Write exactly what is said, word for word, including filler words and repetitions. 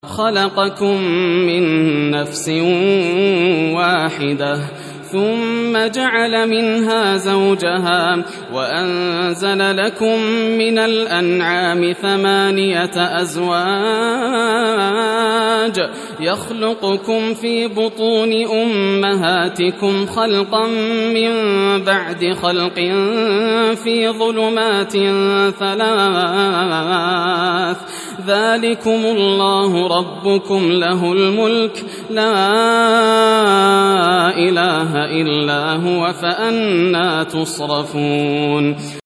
خلقكم من نفس واحدة ثم جعل منها زوجها وأنزل لكم من الأنعام ثمانية أزواج يخلقكم في بطون أمهاتكم خلقا من بعد خلق في ظلمات ثلاث ذلكم الله ربكم له الملك لا إله إلا هو فأنى تصرفون